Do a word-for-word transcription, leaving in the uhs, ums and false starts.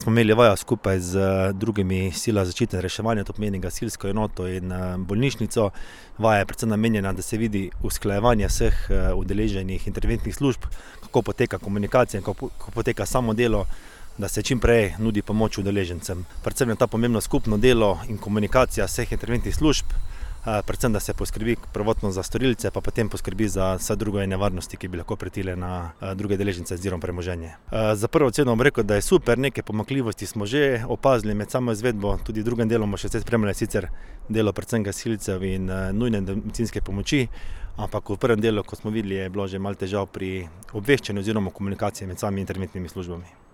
Smo imeli vajo skupaj z drugimi silami zaščite in reševanja, to pomeni gasilsko enoto in bolnišnico. Vaja je predvsem namenjena, da se vidi usklajevanje vseh udeleženih interventnih služb, kako poteka komunikacija in kako poteka samo delo, da se čim prej nudi pomoč udeležencem. Predvsem je ta pomembno skupno delo in komunikacija vseh interventnih služb, predvsem da se poskrbi prvotno za storilce, pa potem poskrbi za vse druge nevarnosti, ki bi lahko pretile na druge udeležence oziroma premoženje. Za prvo oceno bom rekel, da je super, neke pomanjkljivosti smo že opazili med samo izvedbo, tudi v drugem delu bomo še spremljali sicer delo predvsem gasilcev in nujne medicinske pomoči, ampak v prvem delu, kot smo videli, je bilo že malo težav pri obveščanju oziroma komunikaciji med samimi interventnimi službami.